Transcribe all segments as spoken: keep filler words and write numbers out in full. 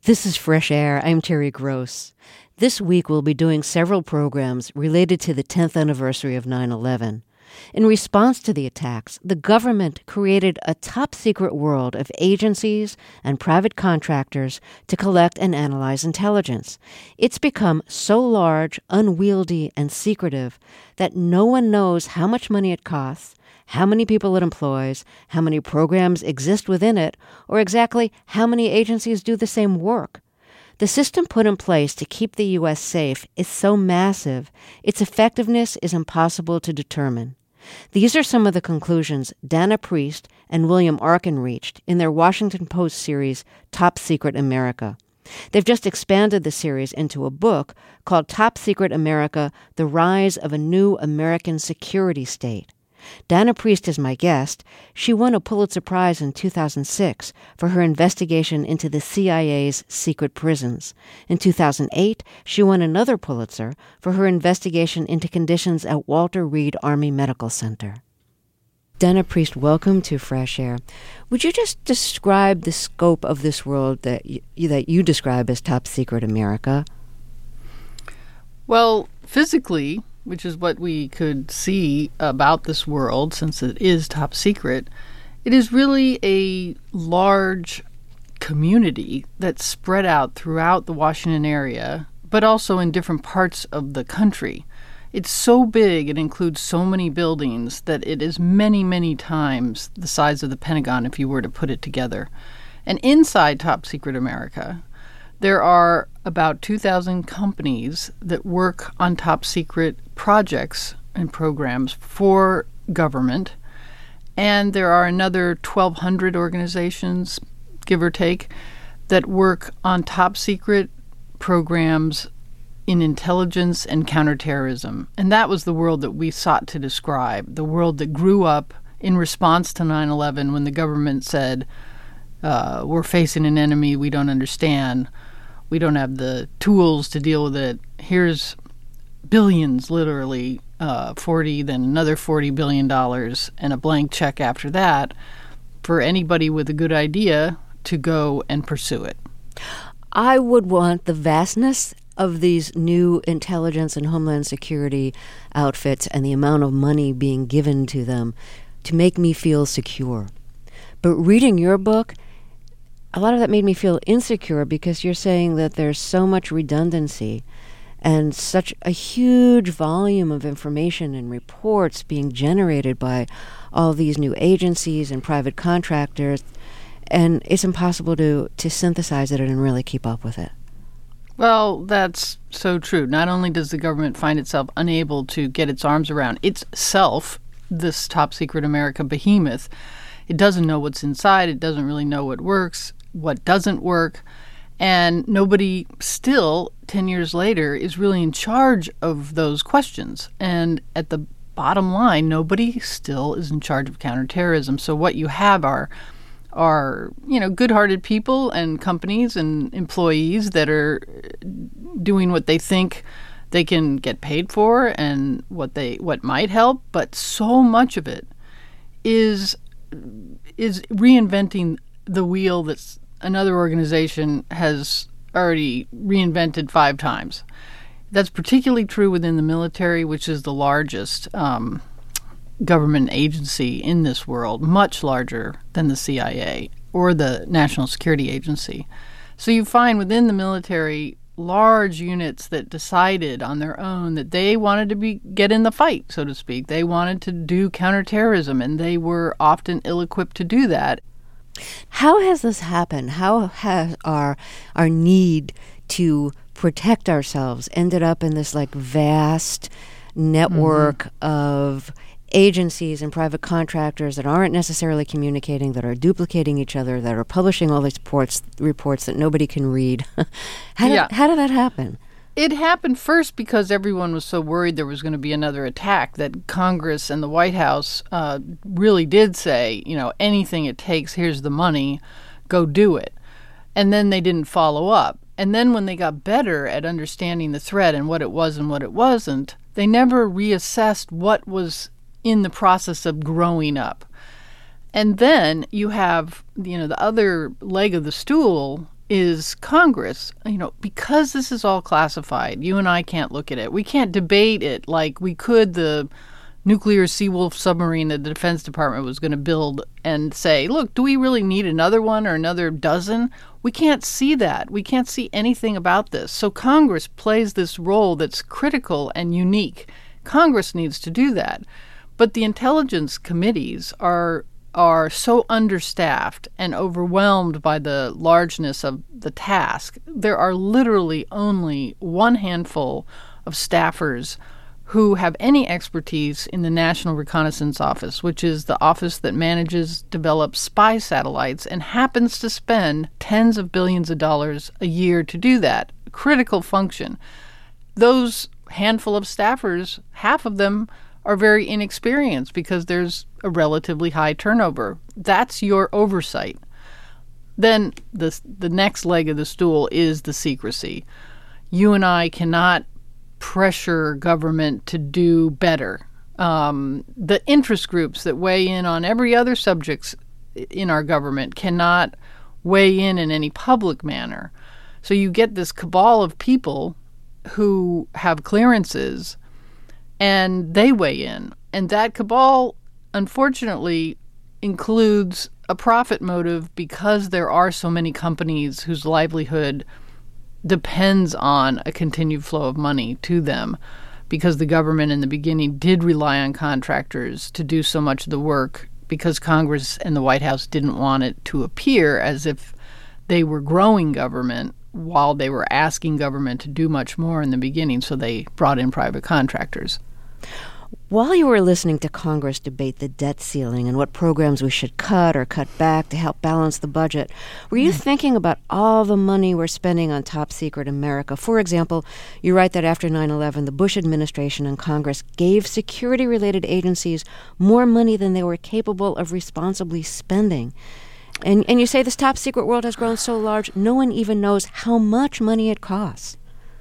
This is Fresh Air. I'm Terry Gross. This week we'll be doing several programs related to the tenth anniversary of nine eleven. In response to the attacks, the government created a top-secret world of agencies and private contractors to collect and analyze intelligence. It's become so large, unwieldy, and secretive that no one knows how much money it costs, how many people it employs, how many programs exist within it, or exactly how many agencies do the same work. The system put in place to keep the U S safe is so massive, its effectiveness is impossible to determine. These are some of the conclusions Dana Priest and William Arkin reached in their Washington Post series, Top Secret America. They've just expanded the series into a book called Top Secret America, The Rise of a New American Security State. Dana Priest is my guest. She won a Pulitzer Prize in two thousand six for her investigation into the C I A's secret prisons. In two thousand eight, she won another Pulitzer for her investigation into conditions at Walter Reed Army Medical Center. Dana Priest, welcome to Fresh Air. Would you just describe the scope of this world that you, that you describe as Top Secret America? Well, physically, which is what we could see about this world, since it is top secret, it is really a large community that's spread out throughout the Washington area, but also in different parts of the country. It's so big, it includes so many buildings, that it is many, many times the size of the Pentagon if you were to put it together. And inside Top Secret America, there are about two thousand companies that work on top secret projects and programs for government. And there are another twelve hundred organizations, give or take, that work on top secret programs in intelligence and counterterrorism. And that was the world that we sought to describe, the world that grew up in response to nine eleven when the government said, uh, we're facing an enemy we don't understand. We don't have the tools to deal with it. Here's billions, literally, uh, forty, then another forty billion dollars, and a blank check after that for anybody with a good idea to go and pursue it. I would want the vastness of these new intelligence and homeland security outfits and the amount of money being given to them to make me feel secure. But reading your book, a lot of that made me feel insecure because you're saying that there's so much redundancy and such a huge volume of information and reports being generated by all these new agencies and private contractors, and it's impossible to, to synthesize it and really keep up with it. Well, that's so true. Not only does the government find itself unable to get its arms around itself, this Top Secret America behemoth, it doesn't know what's inside, it doesn't really know what works, what doesn't work, and nobody still, ten years later, is really in charge of those questions. And at the bottom line, nobody still is in charge of counterterrorism. So what you have are, are you know, good-hearted people and companies and employees that are doing what they think they can get paid for and what they what might help, but so much of it is is reinventing the wheel that's another organization has already reinvented five times. That's particularly true within the military, which is the largest um, government agency in this world, much larger than the C I A or the National Security Agency. So you find within the military large units that decided on their own that they wanted to be get in the fight, so to speak. They wanted to do counterterrorism, and they were often ill-equipped to do that. How has this happened? How has our our need to protect ourselves ended up in this like vast network mm-hmm. of agencies and private contractors that aren't necessarily communicating, that are duplicating each other, that are publishing all these reports reports that nobody can read? how did yeah. how did that happen? It happened first because everyone was so worried there was going to be another attack that Congress and the White House uh, really did say, you know, anything it takes, here's the money, go do it. And then they didn't follow up. And then when they got better at understanding the threat and what it was and what it wasn't, they never reassessed what was in the process of growing up. And then you have, you know, the other leg of the stool is Congress, you know, because this is all classified, you and I can't look at it. We can't debate it like we could the nuclear Seawolf submarine that the Defense Department was going to build and say, look, do we really need another one or another dozen? We can't see that. We can't see anything about this. So Congress plays this role that's critical and unique. Congress needs to do that. But the intelligence committees are are so understaffed and overwhelmed by the largeness of the task. There are literally only one handful of staffers who have any expertise in the National Reconnaissance Office, which is the office that manages, develops spy satellites and happens to spend tens of billions of dollars a year to do that. Critical function. Those handful of staffers, half of them are very inexperienced because there's a relatively high turnover. That's your oversight. Then the the next leg of the stool is the secrecy. You and I cannot pressure government to do better. Um, the interest groups that weigh in on every other subject in our government cannot weigh in in any public manner. So you get this cabal of people who have clearances and they weigh in. And that cabal, unfortunately, includes a profit motive because there are so many companies whose livelihood depends on a continued flow of money to them, because the government in the beginning did rely on contractors to do so much of the work because Congress and the White House didn't want it to appear as if they were growing government while they were asking government to do much more in the beginning, so they brought in private contractors. While you were listening to Congress debate the debt ceiling and what programs we should cut or cut back to help balance the budget, were you mm. thinking about all the money we're spending on top secret America? For example, you write that after nine eleven, the Bush administration and Congress gave security-related agencies more money than they were capable of responsibly spending. And, and you say this top secret world has grown so large, no one even knows how much money it costs.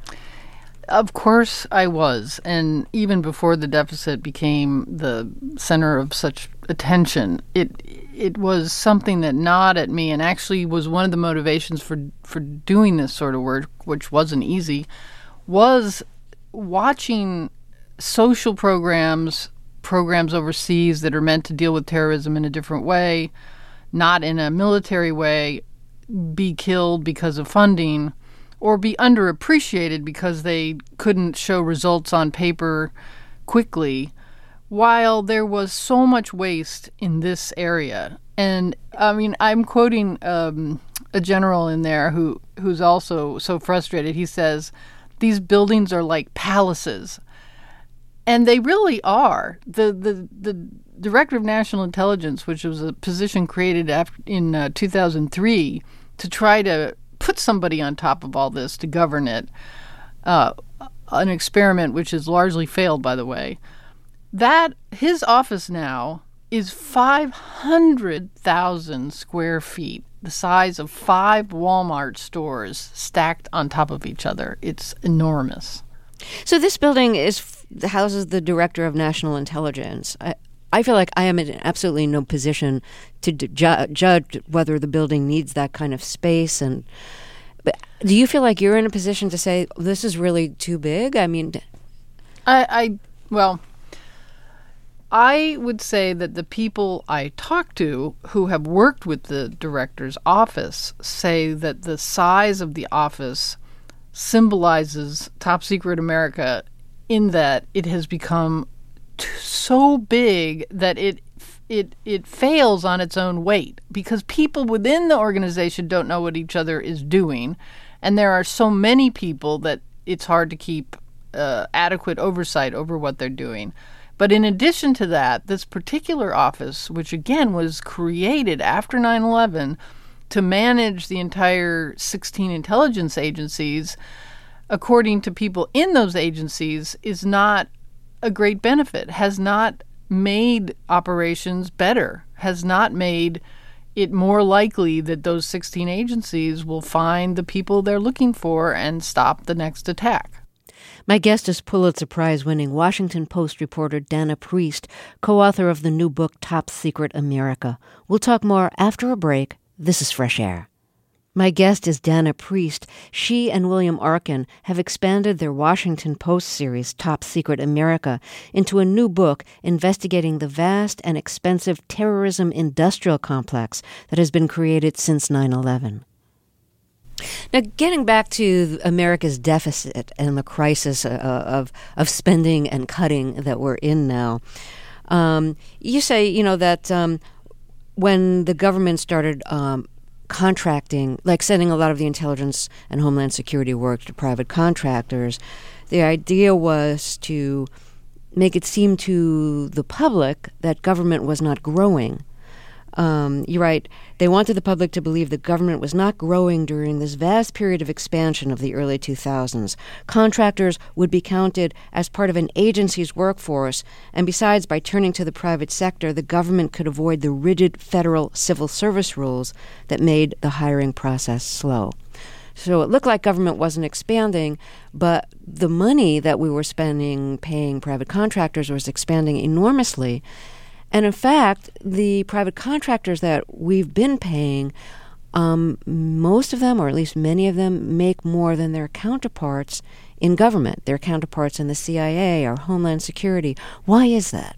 Of course I was. And even before the deficit became the center of such attention, it it was something that gnawed at me and actually was one of the motivations for, for doing this sort of work, which wasn't easy, was watching social programs, programs overseas that are meant to deal with terrorism in a different way, not in a military way, be killed because of funding, or be underappreciated because they couldn't show results on paper quickly, while there was so much waste in this area. And, I mean, I'm quoting um, a general in there who who's also so frustrated. He says, these buildings are like palaces. And they really are. The the, the Director of National Intelligence, which was a position created after, in uh, two thousand three to try to put somebody on top of all this to govern it, uh, an experiment which has largely failed, by the way, that his office now is five hundred thousand square feet, the size of five Walmart stores stacked on top of each other. It's enormous. So this building is houses the Director of National Intelligence. I, I feel like I am in absolutely no position to ju- judge whether the building needs that kind of space. And but do you feel like you're in a position to say this is really too big? I mean, I, I well, I would say that the people I talk to who have worked with the director's office say that the size of the office symbolizes top secret America in that it has become t- so big that it it it fails on its own weight because people within the organization don't know what each other is doing, and there are so many people that it's hard to keep uh, adequate oversight over what they're doing. But in addition to that, this particular office, which again was created after nine eleven to manage the entire sixteen intelligence agencies, according to people in those agencies, is not a great benefit, has not made operations better, has not made it more likely that those sixteen agencies will find the people they're looking for and stop the next attack. My guest is Pulitzer Prize-winning Washington Post reporter Dana Priest, co-author of the new book Top Secret America. We'll talk more after a break. This is Fresh Air. My guest is Dana Priest. She and William Arkin have expanded their Washington Post series, Top Secret America, into a new book investigating the vast and expensive terrorism industrial complex that has been created since nine eleven. Now, getting back to America's deficit and the crisis uh, of of spending and cutting that we're in now, um, you say, you know, that um, when the government started um, contracting, like sending a lot of the intelligence and homeland security work to private contractors, the idea was to make it seem to the public that government was not growing. Um, you're right. They wanted the public to believe the government was not growing during this vast period of expansion of the early two thousands. Contractors would be counted as part of an agency's workforce, and besides, by turning to the private sector, the government could avoid the rigid federal civil service rules that made the hiring process slow. So it looked like government wasn't expanding, but the money that we were spending paying private contractors was expanding enormously. And in fact, the private contractors that we've been paying, um, most of them, or at least many of them, make more than their counterparts in government, their counterparts in the C I A or Homeland Security. Why is that?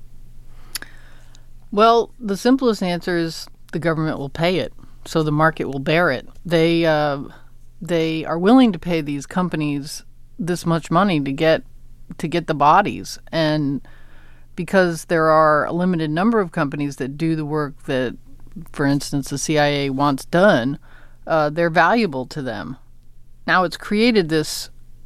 Well, the simplest answer is the government will pay it, so the market will bear it. They uh, they are willing to pay these companies this much money to get to get the bodies, and because there are a limited number of companies that do the work that, for instance, the C I A wants done, uh, they're valuable to them. Now, it's created this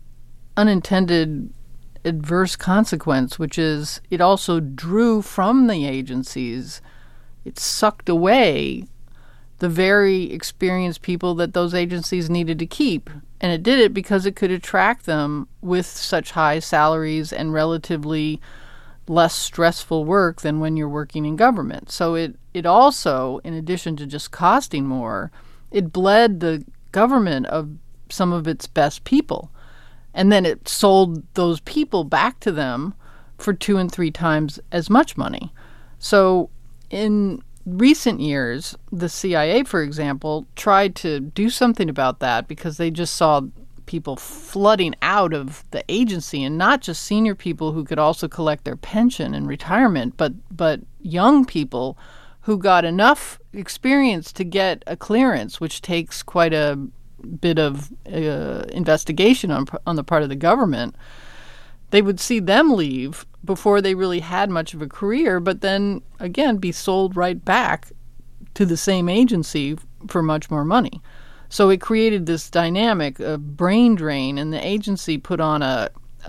unintended adverse consequence, which is it also drew from the agencies, it sucked away the very experienced people that those agencies needed to keep. And it did it because it could attract them with such high salaries and relatively less stressful work than when you're working in government. So it, it also, in addition to just costing more, it bled the government of some of its best people. And then it sold those people back to them for two and three times as much money. So in recent years, the C I A, for example, tried to do something about that because they just saw people flooding out of the agency, and not just senior people who could also collect their pension and retirement, but but young people who got enough experience to get a clearance, which takes quite a bit of uh, investigation on on the part of the government. They would see them leave before they really had much of a career, but then again be sold right back to the same agency for much more money. So it created this dynamic of brain drain, and the agency put on a,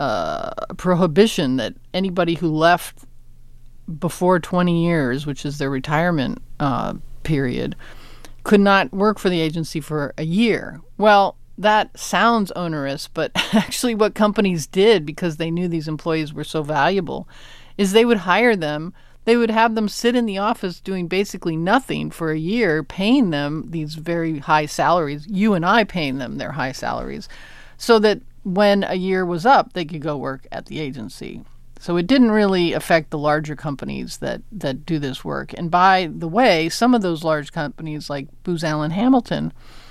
a prohibition that anybody who left before twenty years, which is their retirement uh, period, could not work for the agency for a year. Well, that sounds onerous, but actually what companies did, because they knew these employees were so valuable, is they would hire them. They would have them sit in the office doing basically nothing for a year, paying them these very high salaries, you and I paying them their high salaries, so that when a year was up, they could go work at the agency. So it didn't really affect the larger companies that, that do this work. And by the way, some of those large companies like Booz Allen Hamilton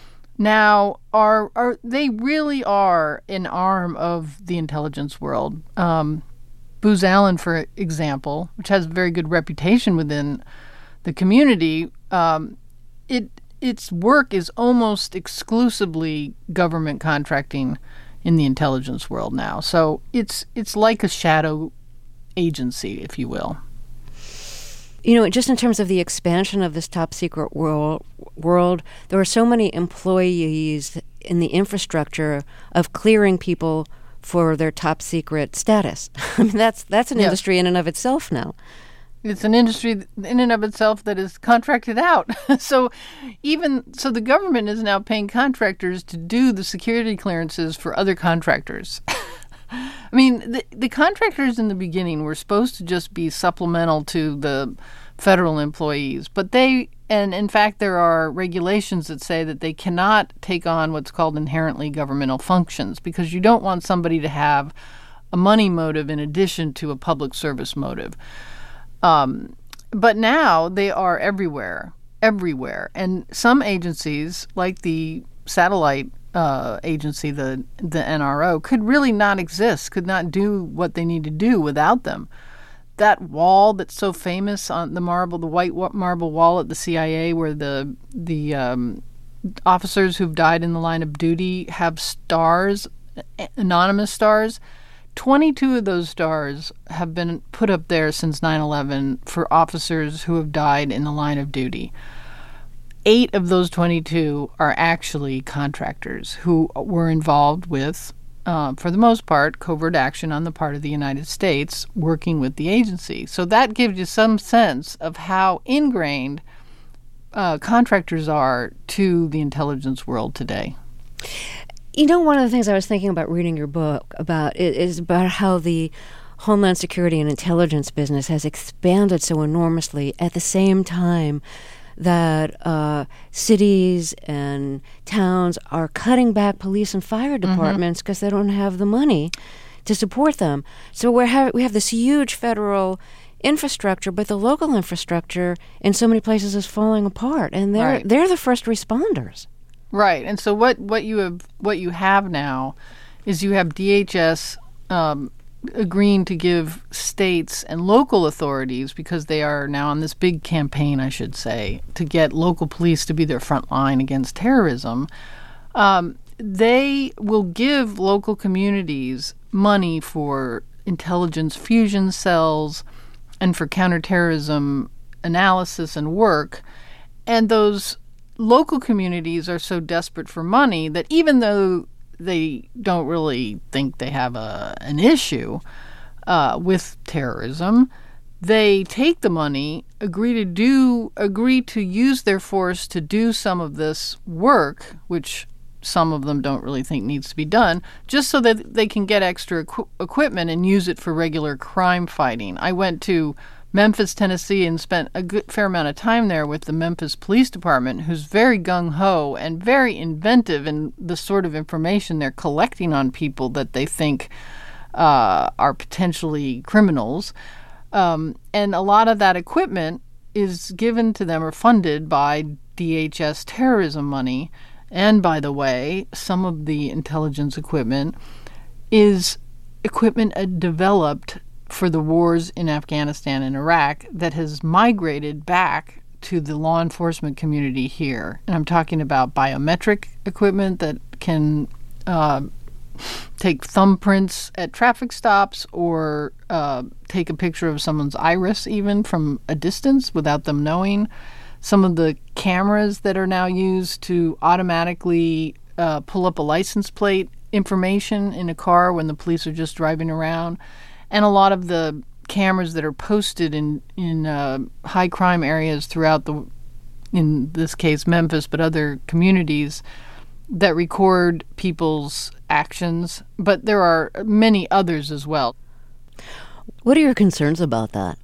now are, are they really are an arm of the intelligence world. Um, Booz Allen, for example, which has a very good reputation within the community, um, it its work is almost exclusively government contracting in the intelligence world now. So it's it's like a shadow agency, if you will. You know, just in terms of the expansion of this top secret world, world, there are so many employees in the infrastructure of clearing people for their top secret status. I mean, that's that's an yeah. industry in and of itself now. It's an industry in and of itself that is contracted out. so even so the government is now paying contractors to do the security clearances for other contractors. I mean, the, the contractors in the beginning were supposed to just be supplemental to the federal employees, but they, and in fact there are regulations that say that they cannot take on what's called inherently governmental functions, because you don't want somebody to have a money motive in addition to a public service motive. Um, but now they are everywhere. everywhere. And some agencies, like the satellite uh, agency, the the N R O, could really not exist, could not do what they need to do without them. That wall that's so famous on the marble, the white marble wall at the C I A, where the the um, officers who've died in the line of duty have stars, anonymous stars. twenty-two of those stars have been put up there since nine eleven for officers who have died in the line of duty. Eight of those twenty-two are actually contractors who were involved with, uh, for the most part, covert action on the part of the United States working with the agency. So that gives you some sense of how ingrained uh, contractors are to the intelligence world today. You know, one of the things I was thinking about reading your book about is about how the Homeland Security and intelligence business has expanded so enormously at the same time that uh, cities and towns are cutting back police and fire departments because mm-hmm. they don't have the money to support them. So we have we have this huge federal infrastructure, but the local infrastructure in so many places is falling apart, and they're right. they're the first responders. Right, and so what, what you have what you have now is you have D H S um, agreeing to give states and local authorities, because they are now on this big campaign, I should say, to get local police to be their front line against terrorism. Um, they will give local communities money for intelligence fusion cells and for counterterrorism analysis and work, and those local communities are so desperate for money that even though they don't really think they have a an issue uh, with terrorism, they take the money, agree to do, agree to use their force to do some of this work, which some of them don't really think needs to be done, just so that they can get extra equi- equipment and use it for regular crime fighting. I went to Memphis, Tennessee, and spent a good fair amount of time there with the Memphis Police Department, who's very gung-ho and very inventive in the sort of information they're collecting on people that they think uh, are potentially criminals. Um, and a lot of that equipment is given to them or funded by D H S terrorism money. And by the way, some of the intelligence equipment is equipment uh, developed for the wars in Afghanistan and Iraq that has migrated back to the law enforcement community here. And I'm talking about biometric equipment that can uh, take thumbprints at traffic stops or uh, take a picture of someone's iris even from a distance without them knowing. Some of the cameras that are now used to automatically uh, pull up a license plate information in a car when the police are just driving around. And a lot of the cameras that are posted in in uh, high crime areas throughout the, in this case Memphis, but other communities that record people's actions. But there are many others as well. What are your concerns about that?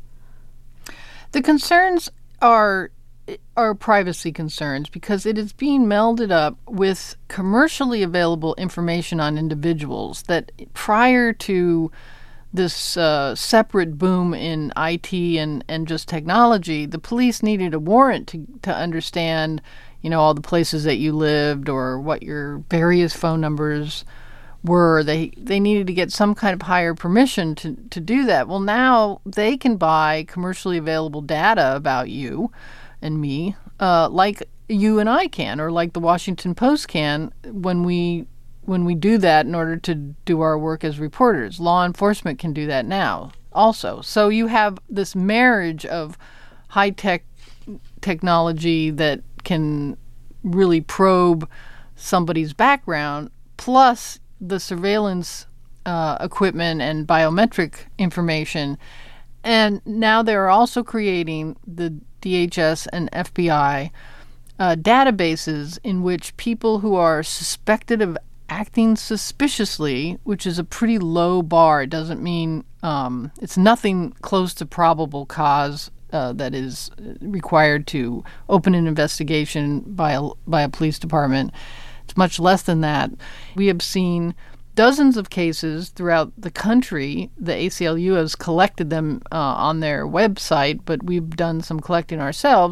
The concerns are are privacy concerns, because it is being melded up with commercially available information on individuals that prior to this uh, separate boom in I T and, and just technology, the police needed a warrant to, to understand, you know, all the places that you lived or what your various phone numbers were. They they needed to get some kind of higher permission to, to do that. Well, now they can buy commercially available data about you and me, uh, like you and I can, or like the Washington Post can when we when we do that in order to do our work as reporters. Law enforcement can do that now also. So you have this marriage of high-tech technology that can really probe somebody's background, plus the surveillance uh, equipment and biometric information. And now they're also creating the D H S and F B I uh, databases in which people who are suspected of acting suspiciously, which is a pretty low bar. It doesn't mean um, it's nothing close to probable cause uh, that is required to open an investigation by a, by a police department. It's much less than that. We have seen dozens of cases throughout the country. The A C L U has collected them uh, on their website, but we've done some collecting ourselves,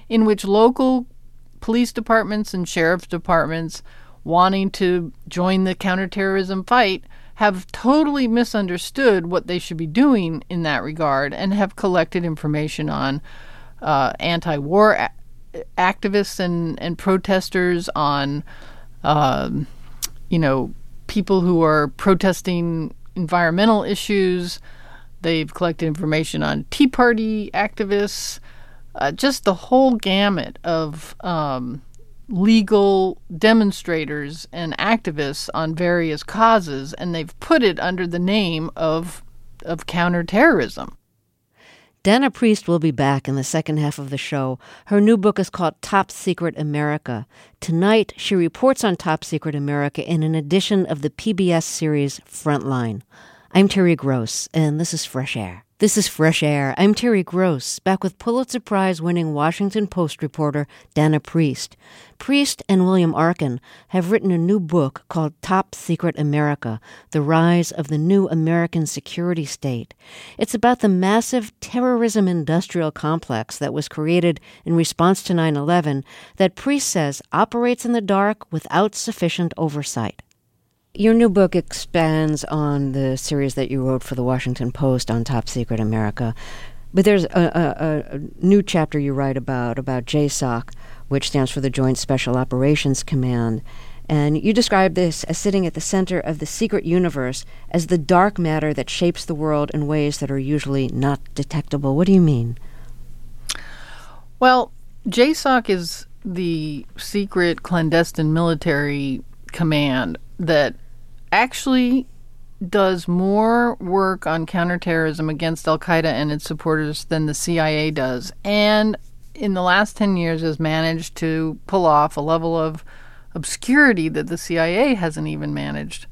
in which local police departments and sheriff's departments wanting to join the counterterrorism fight have totally misunderstood what they should be doing in that regard and have collected information on uh, anti-war a- activists and, and protesters, on, um, you know, people who are protesting environmental issues. They've collected information on Tea Party activists, uh, just the whole gamut of um, legal demonstrators and activists on various causes, and they've put it under the name of of counterterrorism. Dana Priest will be back in the second half of the show. Her new book is called Top Secret America. Tonight, she reports on Top Secret America in an edition of the P B S series Frontline. I'm Terry Gross, and this is Fresh Air. This is Fresh Air. I'm Terry Gross, back with Pulitzer Prize-winning Washington Post reporter Dana Priest. Priest and William Arkin have written a new book called Top Secret America, The Rise of the New American Security State. It's about the massive terrorism industrial complex that was created in response to nine eleven that Priest says operates in the dark without sufficient oversight. Your new book expands on the series that you wrote for the Washington Post on Top Secret America. But there's a, a, a new chapter you write about, about J SOC, which stands for the Joint Special Operations Command. And you describe this as sitting at the center of the secret universe as the dark matter that shapes the world in ways that are usually not detectable. What do you mean? Well, J SOC is the secret clandestine military command that actually does more work on counterterrorism against al-Qaeda and its supporters than the C I A does, and in the last ten years has managed to pull off a level of obscurity that the C I A hasn't even managed.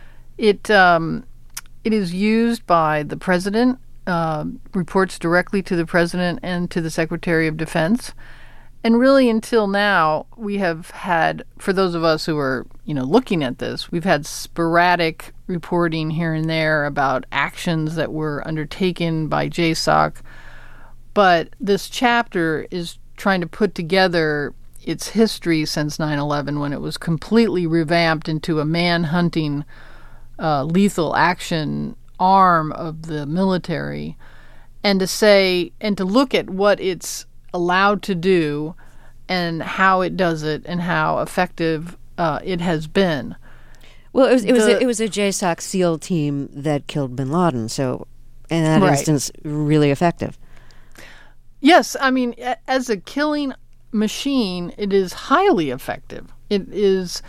It um, it is used by the president, uh, reports directly to the president and to the Secretary of Defense. And really, until now, we have had, for those of us who are, you know, looking at this, we've had sporadic reporting here and there about actions that were undertaken by J SOC. But this chapter is trying to put together its history since nine eleven, when it was completely revamped into a man-hunting, uh, lethal action arm of the military, and to say, and to look at what it's allowed to do and how it does it and how effective uh, it has been. Well, it was it was the, a, it was a J SOC SEAL team that killed bin Laden, so in that right. instance, really effective. Yes, I mean, as a killing machine, it is highly effective. It is,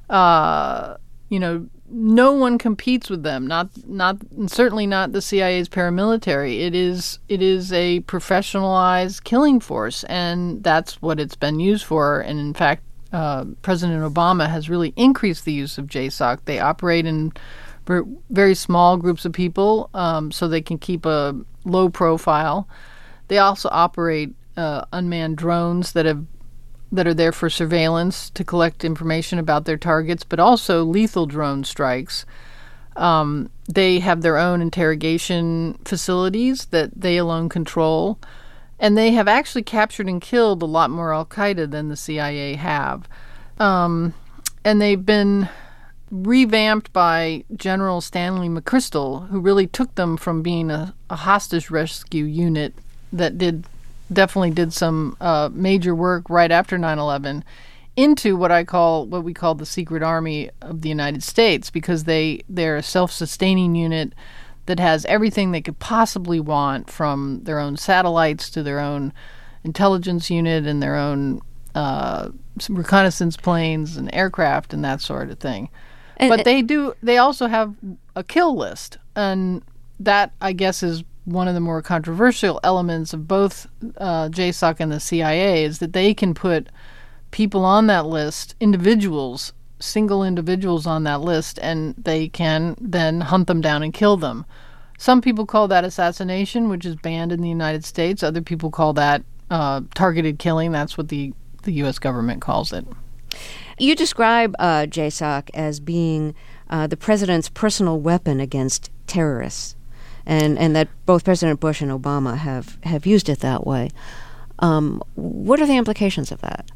uh, you know, no one competes with them. Not, not, certainly not the C I A's paramilitary. It is, it is a professionalized killing force, and that's what it's been used for. And in fact, uh, President Obama has really increased the use of J SOC. They operate in very small groups of people, um, so they can keep a low profile. They also operate uh, unmanned drones that have that are there for surveillance to collect information about their targets, but also lethal drone strikes. Um, they have their own interrogation facilities that they alone control, and they have actually captured and killed a lot more al-Qaeda than the C I A have. Um, and they've been revamped by General Stanley McChrystal, who really took them from being a, a hostage rescue unit that did definitely did some uh, major work right after nine eleven into what I call, what we call the Secret Army of the United States, because they, they're a self-sustaining unit that has everything they could possibly want, from their own satellites to their own intelligence unit and their own uh, reconnaissance planes and aircraft and that sort of thing. And, but they do, they also have a kill list, and that, I guess, is one of the more controversial elements of both uh, J SOC and the C I A, is that they can put people on that list, individuals, single individuals on that list, and they can then hunt them down and kill them. Some people call that assassination, which is banned in the United States. Other people call that uh, targeted killing. That's what the, the U S government calls it. You describe uh, J SOC as being uh, the president's personal weapon against terrorists. And and that both President Bush and Obama have, have used it that way. Um, what are the implications of that?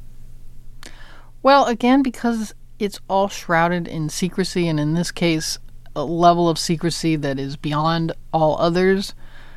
Well, again, because it's all shrouded in secrecy, and in this case, a level of secrecy that is beyond all others,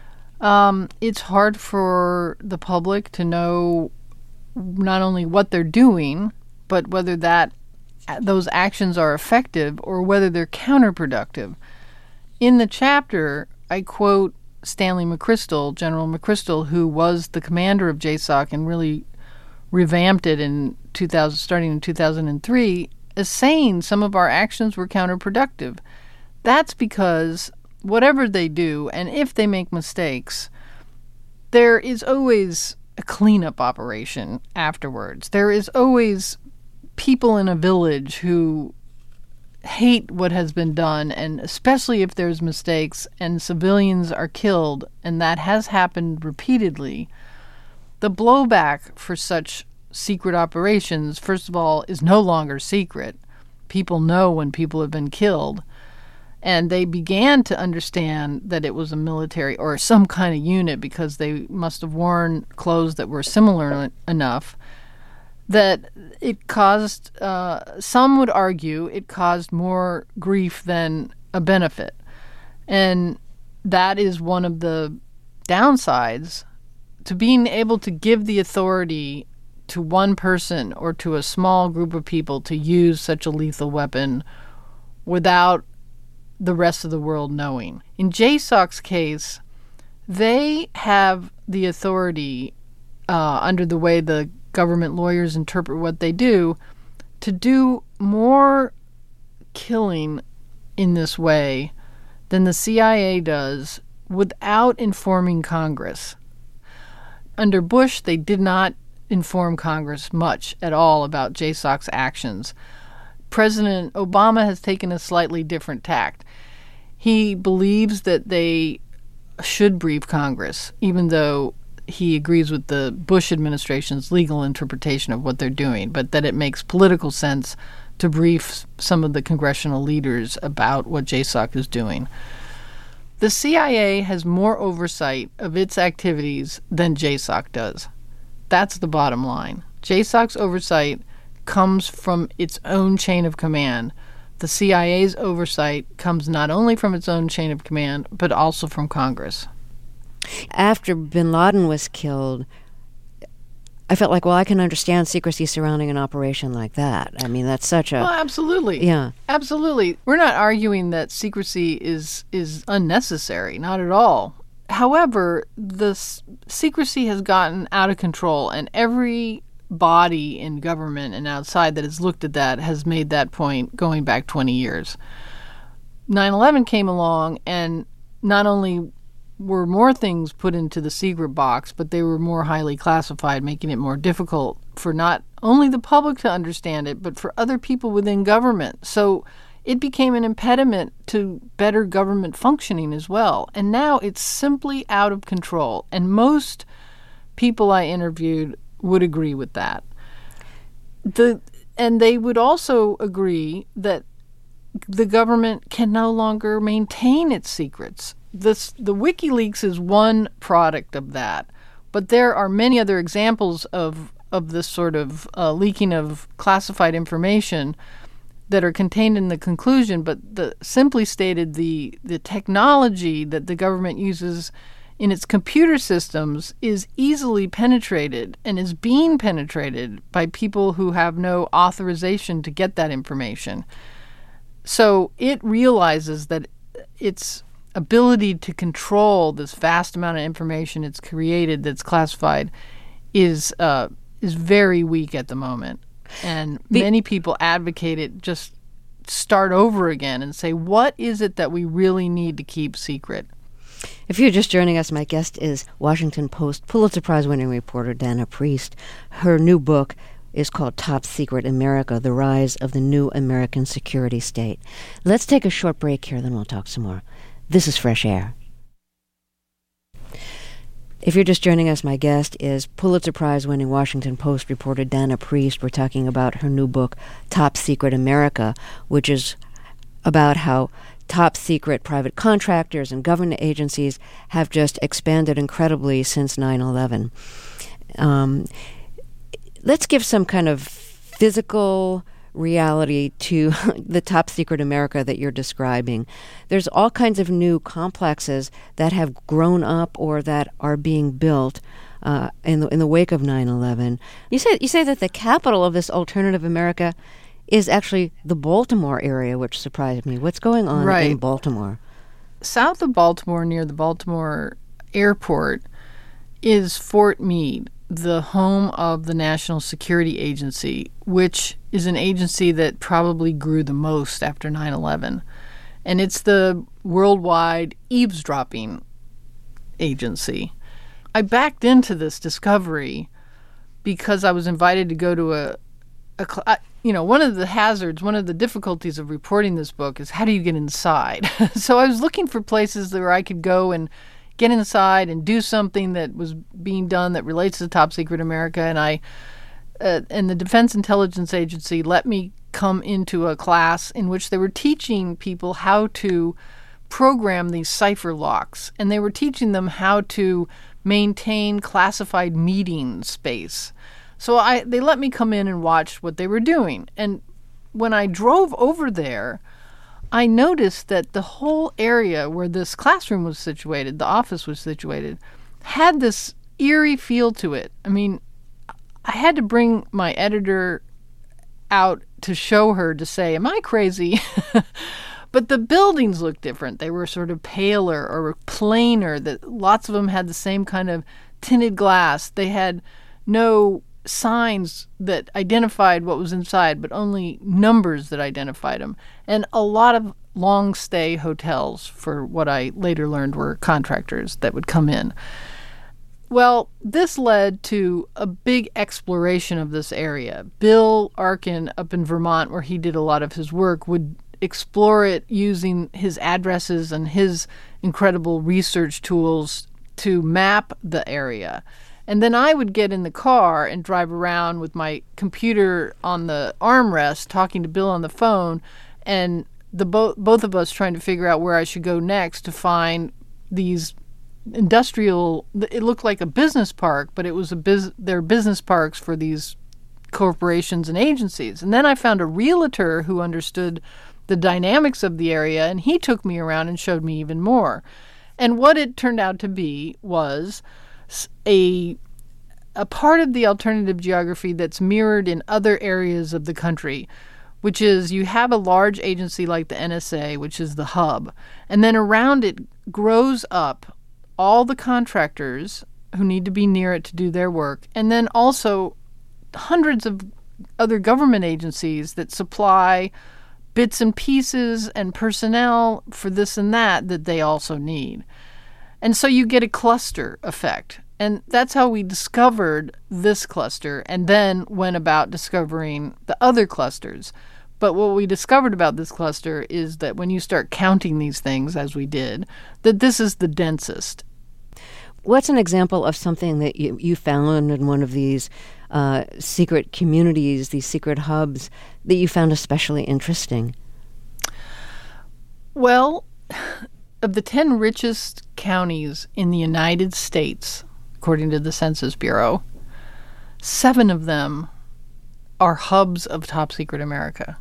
um, it's hard for the public to know not only what they're doing, but whether that those actions are effective or whether they're counterproductive. In the chapter, I quote Stanley McChrystal, General McChrystal, who was the commander of J SOC and really revamped it in two thousand, starting in two thousand three, as saying some of our actions were counterproductive. That's because whatever they do, and if they make mistakes, there is always a cleanup operation afterwards. There is always people in a village who hate what has been done, and especially if there's mistakes and civilians are killed, and that has happened repeatedly, the blowback for such secret operations, first of all, is no longer secret. People know when people have been killed, and they began to understand that it was a military or some kind of unit because they must have worn clothes that were similar enough that it caused, uh, some would argue, it caused more grief than a benefit. And that is one of the downsides to being able to give the authority to one person or to a small group of people to use such a lethal weapon without the rest of the world knowing. In J SOC's case, they have the authority, uh, under the way the government lawyers interpret what they do, to do more killing in this way than the C I A does without informing Congress. Under Bush, they did not inform Congress much at all about J SOC's actions. President Obama has taken a slightly different tact. He believes that they should brief Congress, even though he agrees with the Bush administration's legal interpretation of what they're doing, but that it makes political sense to brief some of the congressional leaders about what J SOC is doing. The C I A has more oversight of its activities than J SOC does. That's the bottom line. J SOC's oversight comes from its own chain of command. The C I A's oversight comes not only from its own chain of command, but also from Congress. After bin Laden was killed, I felt like, well, I can understand secrecy surrounding an operation like that. I mean, that's such a... Well, absolutely. Yeah. Absolutely. We're not arguing that secrecy is, is unnecessary, not at all. However, the s- secrecy has gotten out of control, and every body in government and outside that has looked at that has made that point going back twenty years. nine eleven came along, and not only were more things put into the secret box, but they were more highly classified, making it more difficult for not only the public to understand it, but for other people within government. So it became an impediment to better government functioning as well. And now it's simply out of control. And most people I interviewed would agree with that. The and they would also agree that the government can no longer maintain its secrets. This, the WikiLeaks is one product of that, but there are many other examples of of this sort of uh, leaking of classified information that are contained in the conclusion. But the simply stated, the the technology that the government uses in its computer systems is easily penetrated and is being penetrated by people who have no authorization to get that information. So it realizes that its ability to control this vast amount of information it's created that's classified is uh, is very weak at the moment. And Be- many people advocate it just start over again and say, what is it that we really need to keep secret? If you're just joining us, my guest is Washington Post Pulitzer Prize-winning reporter Dana Priest. Her new book is called Top Secret America, The Rise of the New American Security State. Let's take a short break here, then we'll talk some more. This is Fresh Air. If you're just joining us, my guest is Pulitzer Prize-winning Washington Post reporter Dana Priest. We're talking about her new book, Top Secret America, which is about how top-secret private contractors and government agencies have just expanded incredibly since nine eleven. Um, let's give some kind of physical reality to the top secret America that you're describing. There's all kinds of new complexes that have grown up or that are being built uh, in the in the wake of nine eleven. You say you say that the capital of this alternative America is actually the Baltimore area, which surprised me. What's going on right. in Baltimore? South of Baltimore, near the Baltimore airport, is Fort Meade, the home of the National Security Agency, which is an agency that probably grew the most after nine eleven. And it's the worldwide eavesdropping agency. I backed into this discovery because I was invited to go to a, a cl- you know, one of the hazards, one of the difficulties of reporting this book is how do you get inside? So I was looking for places where I could go and get inside and do something that was being done that relates to Top Secret America. And I, uh, and the Defense Intelligence Agency let me come into a class in which they were teaching people how to program these cipher locks. And they were teaching them how to maintain classified meeting space. So I, they let me come in and watch what they were doing. And when I drove over there, I noticed that the whole area where this classroom was situated, the office was situated, had this eerie feel to it. I mean, I had to bring my editor out to show her to say, am I crazy? But the buildings looked different. They were sort of paler or plainer. That lots of them had the same kind of tinted glass. They had no signs that identified what was inside, but only numbers that identified them. And a lot of long-stay hotels for what I later learned were contractors that would come in. Well, this led to a big exploration of this area. Bill Arkin up in Vermont, where he did a lot of his work, would explore it using his addresses and his incredible research tools to map the area. And then I would get in the car and drive around with my computer on the armrest, talking to Bill on the phone, and the bo- both of us trying to figure out where I should go next to find these industrial. It looked like a business park, but it was a bus- they're business parks for these corporations and agencies. And then I found a realtor who understood the dynamics of the area, and he took me around and showed me even more. And what it turned out to be was a a part of the alternative geography that's mirrored in other areas of the country, which is you have a large agency like the N S A, which is the hub, and then around it grows up all the contractors who need to be near it to do their work, and then also hundreds of other government agencies that supply bits and pieces and personnel for this and that that they also need. And so you get a cluster effect. And that's how we discovered this cluster and then went about discovering the other clusters. But what we discovered about this cluster is that when you start counting these things, as we did, that this is the densest. What's an example of something that you, you found in one of these uh, secret communities, these secret hubs, that you found especially interesting? Well, of the ten richest counties in the United States, according to the Census Bureau, seven of them are hubs of Top Secret America.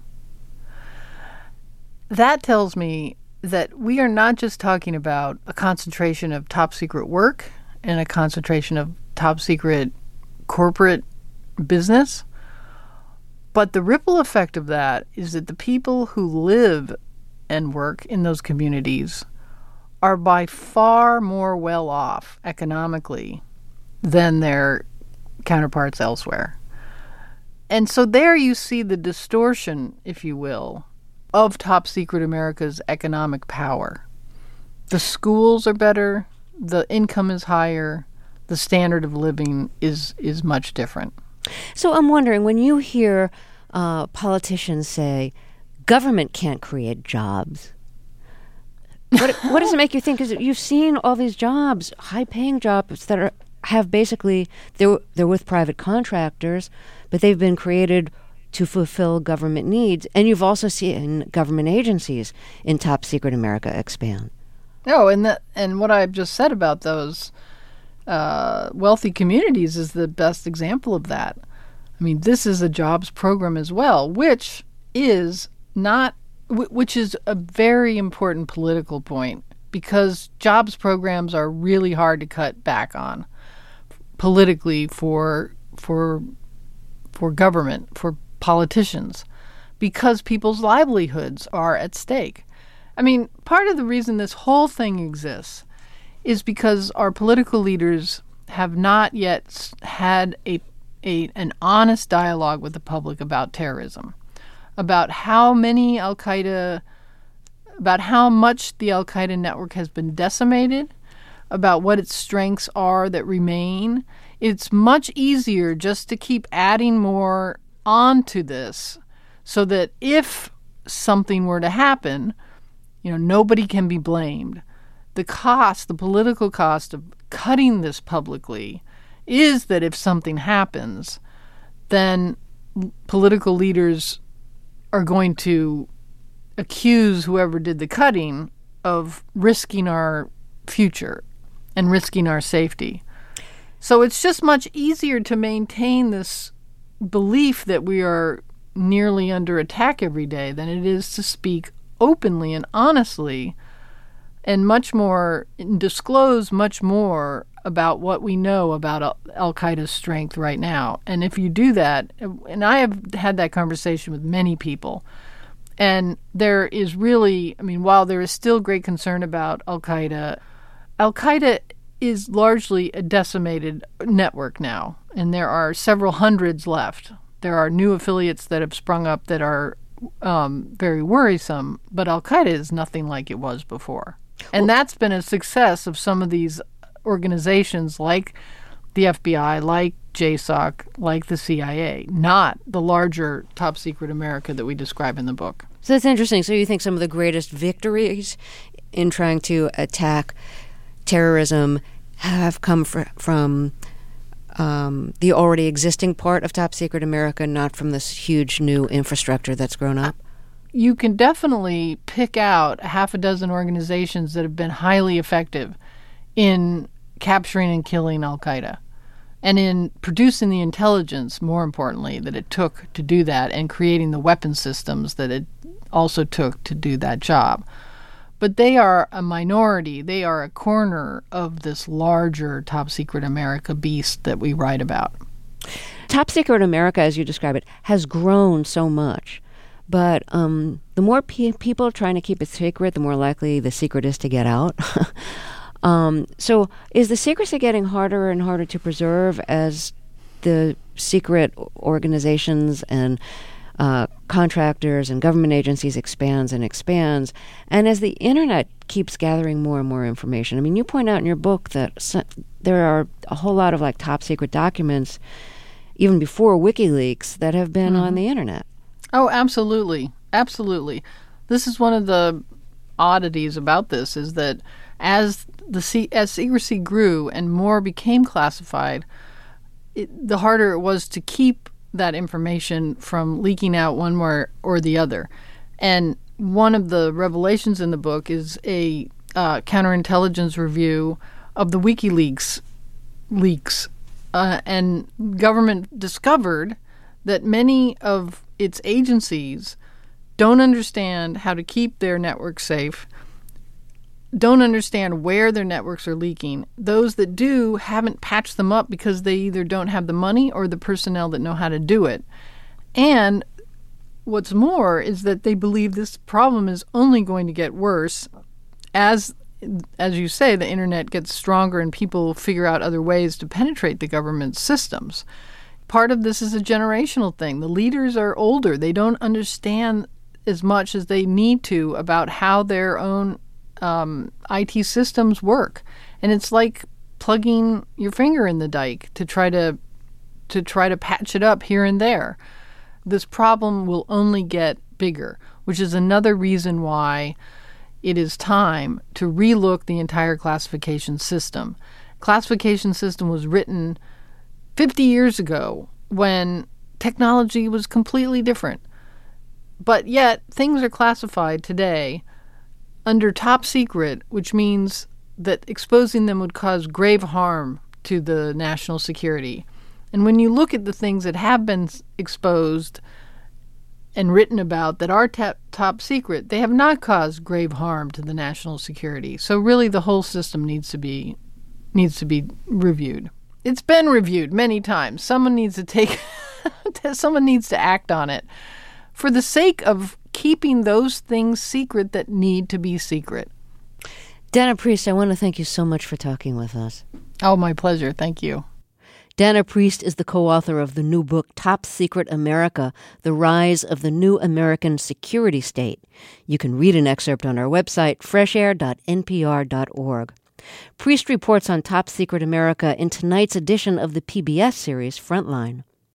That tells me that we are not just talking about a concentration of top secret work and a concentration of top secret corporate business, but the ripple effect of that is that the people who live and work in those communities are by far more well off economically than their counterparts elsewhere. And so there you see the distortion, if you will, of Top Secret America's economic power. The schools are better, the income is higher, the standard of living is is much different. So I'm wondering, when you hear uh, politicians say, government can't create jobs, what, what does it make you think? Because you've seen all these jobs, high-paying jobs that are have basically, they're, they're with private contractors, but they've been created to fulfill government needs. And you've also seen government agencies in Top Secret America expand. No, and that, and what I've just said about those uh, wealthy communities is the best example of that. I mean, this is a jobs program as well, which is not, which is a very important political point, because jobs programs are really hard to cut back on politically for for for government, for politicians, because people's livelihoods are at stake. I mean, part of the reason this whole thing exists is because our political leaders have not yet had a, a an honest dialogue with the public about terrorism, about how many Al-Qaeda, about how much the Al-Qaeda network has been decimated, about what its strengths are that remain. It's much easier just to keep adding more onto this so that if something were to happen, you know, nobody can be blamed. The cost, the political cost of cutting this publicly is that if something happens, then political leaders are going to accuse whoever did the cutting of risking our future and risking our safety. So it's just much easier to maintain this belief that we are nearly under attack every day than it is to speak openly and honestly and much more, and disclose much more about what we know about Al- Al-Qaeda's strength right now. And if you do that, and I have had that conversation with many people, and there is really, I mean, while there is still great concern about Al-Qaeda, Al-Qaeda is largely a decimated network now, and there are several hundreds left. There are new affiliates that have sprung up that are um, very worrisome, but Al-Qaeda is nothing like it was before. And well, that's been a success of some of these organizations like the F B I, like J SOC, like the C I A, not the larger top secret America that we describe in the book. So that's interesting. So you think some of the greatest victories in trying to attack terrorism have come fr- from um, the already existing part of top secret America, not from this huge new infrastructure that's grown up? You can definitely pick out a half a dozen organizations that have been highly effective in capturing and killing Al-Qaeda and in producing the intelligence, more importantly, that it took to do that, and creating the weapon systems that it also took to do that job. But they are a minority. They are a corner of this larger top secret America beast that we write about. Top secret America, as you describe it, has grown so much. But um, the more pe- people trying to keep it secret, the more likely the secret is to get out. um, so is the secrecy getting harder and harder to preserve as the secret organizations and uh, contractors and government agencies expands and expands, and as the internet keeps gathering more and more information? I mean, you point out in your book that so, there are a whole lot of like top secret documents, even before WikiLeaks, that have been mm-hmm. on the internet. Oh, absolutely. Absolutely. This is one of the oddities about this, is that as the se- as secrecy grew and more became classified, it, the harder it was to keep that information from leaking out one way or the other. And one of the revelations in the book is a uh, counterintelligence review of the WikiLeaks leaks. Uh, and government discovered that many of its agencies don't understand how to keep their networks safe, don't understand where their networks are leaking. Those that do haven't patched them up because they either don't have the money or the personnel that know how to do it. And what's more is that they believe this problem is only going to get worse as, as you say, the internet gets stronger and people figure out other ways to penetrate the government systems. Part of this is a generational thing. The leaders are older. They don't understand as much as they need to about how their own um, I T systems work. And it's like plugging your finger in the dike to try to to try to patch it up here and there. This problem will only get bigger, which is another reason why it is time to relook the entire classification system. Classification system was written fifty years ago when technology was completely different. But yet, things are classified today under top secret, which means that exposing them would cause grave harm to the national security. And when you look at the things that have been exposed and written about that are top, top secret, they have not caused grave harm to the national security. So really the whole system needs to be needs to be reviewed. It's been reviewed many times. Someone needs to take someone needs to act on it for the sake of keeping those things secret that need to be secret. Dana Priest, I want to thank you so much for talking with us. Oh, my pleasure. Thank you. Dana Priest is the co-author of the new book, Top Secret America, The Rise of the New American Security State. You can read an excerpt on our website, fresh air dot n p r dot org. Priest reports on Top Secret America in tonight's edition of the P B S series Frontline.